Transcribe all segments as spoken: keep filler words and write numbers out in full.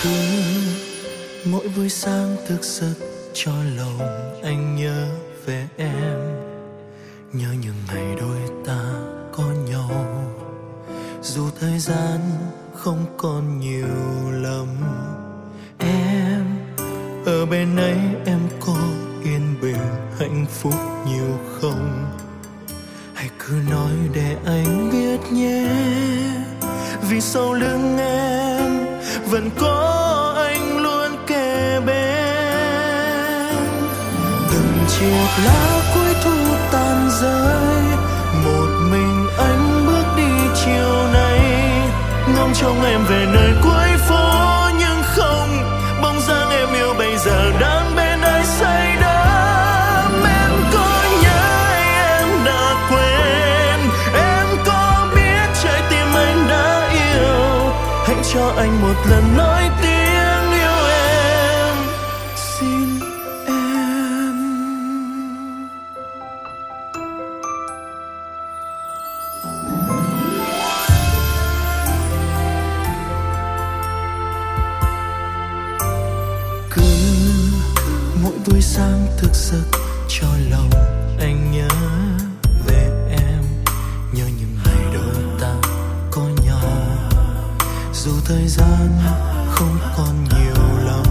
Cứ mỗi buổi sáng thức giấc cho lòng anh nhớ về em, nhớ những ngày đôi ta có nhau. Dù thời gian không còn nhiều lắm, em ở bên ấy em có yên bình hạnh phúc nhiều không? Hãy cứ nói để anh biết nhé, vì sau lưng em vẫn có anh luôn kề bên. Từng chiếc lá cuối thu tàn rơi, một mình anh bước đi chiều nay, ngóng trông em về nơi cuối phố. Nhưng không, bóng dáng em yêu bây giờ đang bên ai say đắm. Em có nhớ hay em đã quên? Em có biết trái tim anh đã yêu? Hãy cho anh một lần nói tiếng yêu em, xin em. Cứ mỗi buổi sáng thức giấc cho lòng anh nhớ về em, nhớ những ngày đôi ta có nhau. Dù thời gian không còn nhiều lắm,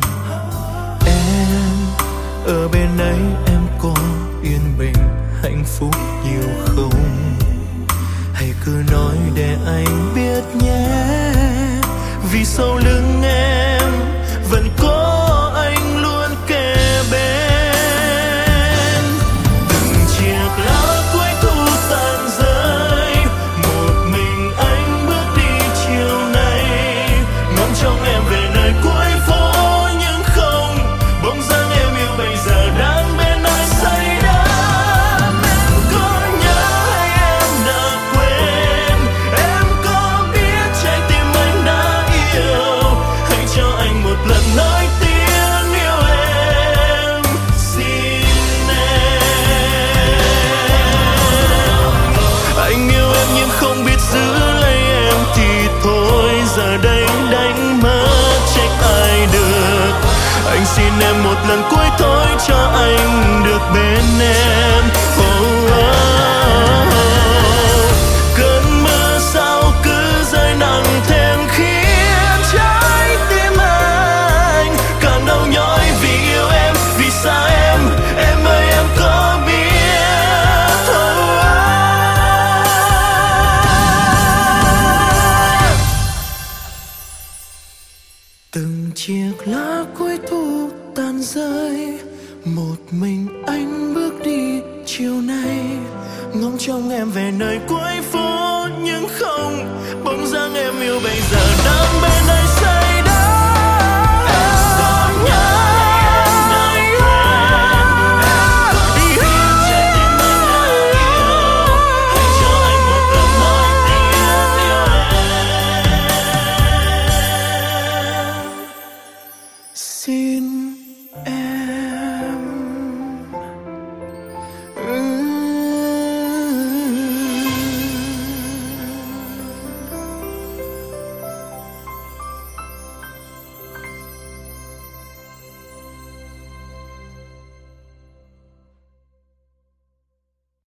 em ở bên ấy em có yên bình hạnh phúc nhiều không? Hãy cứ nói để anh biết nhé, vì sau lưng em vẫn có anh luôn kề bên. Từng chiếc lá cuối thu tàn rơi, một mình anh bước đi chiều nay, ngóng trông em về nơi cuối phố. Nhưng không, bóng dáng em yêu bây giờ đang bên ai say đắm. Em có nhớ hay em đã quên? Em có biết trái tim anh đã yêu? Hãy cho anh một lần nói tiếng yêu em, xin em. Anh yêu em nhưng không biết giữ lấy em thì thôi, giờ đây đánh mất trách ai được. Anh xin em một lần cuối thôi, cho anh được bên em. Oh, oh, oh. Cơn mưa sao cứ rơi nặng thêm khiến trái tim anh càng đau nhói vì yêu em, vì xa em. Em ơi em có biết? Oh, oh. Từng chiếc lá cuối thu tàn rơi, một mình anh bước đi chiều nay, ngóng trông em về nơi cuối phố. Nhưng không, bóng dáng em yêu bây giờ đang bên